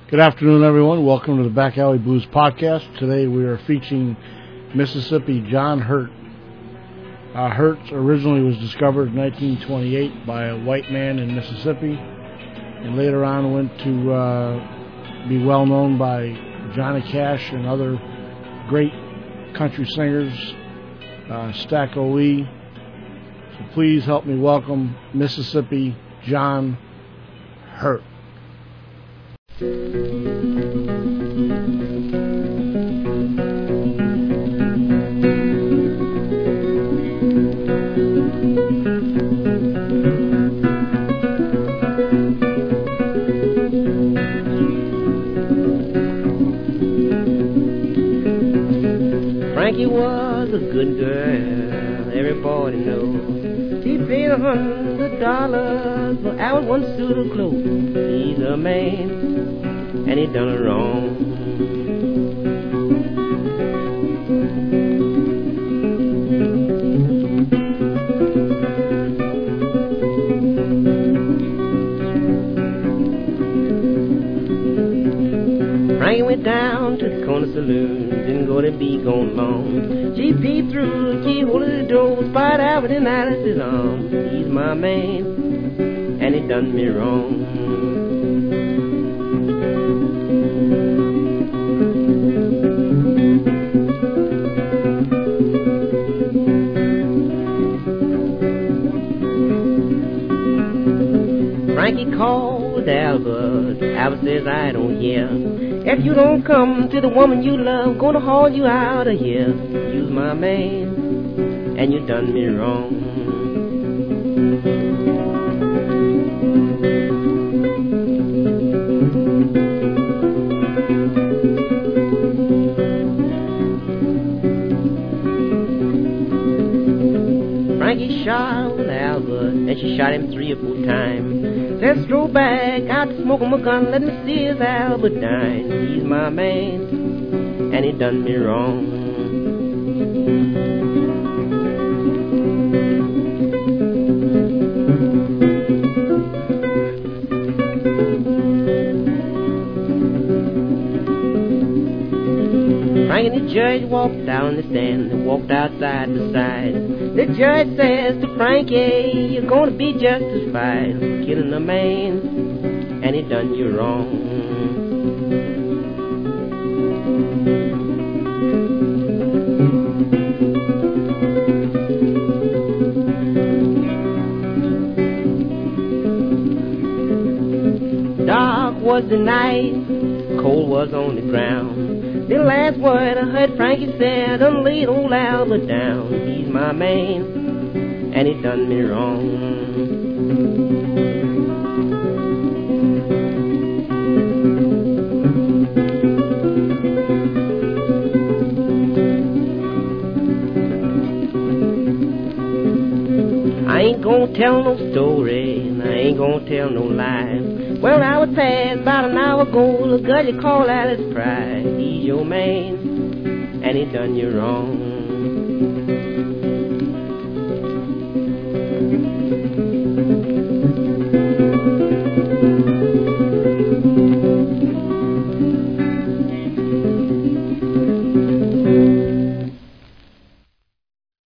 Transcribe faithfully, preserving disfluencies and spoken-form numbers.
Good afternoon, everyone. Welcome to the Back Alley Blues Podcast. Today we are featuring Mississippi John Hurt. Uh, Hurt originally was discovered in nineteen twenty-eight by a white man in Mississippi, and later on went to uh, be well known by Johnny Cash and other great country singers, uh, Stacko Lee. So please help me welcome Mississippi John Hurt. Frankie was a good girl, everybody knows. She paid a hundred dollars for our one suit of clothes. He's a man, and he done her wrong. Frankie went down to the corner saloon, didn't go to be gone long. She peeped through the keyhole of the door, spied Albert in Alice's arms. He's my man, and he done me wrong. Frankie called Albert. Albert says, I don't hear. If you don't come to the woman you love, gonna haul you out of here. You's my man, and you done me wrong. Frankie shot Albert, and she shot him three or four times. Said, stroll back out to smoke him a gun, let me see if Albert died. He's my man, and he done me wrong. Frank and the judge walked down the stand, they walked out side by side. The judge says to Frankie, you're gonna be justified, killing a man, and he done you wrong. Dark was the night, cold was on the ground. The last word I heard Frankie said, done laid old Albert down. He's my man, and he done me wrong. I ain't gonna tell no story, and I ain't gonna tell no lie. Well, I was past about an hour ago, the girl you call Alice Pride. He's your man, and he done you wrong.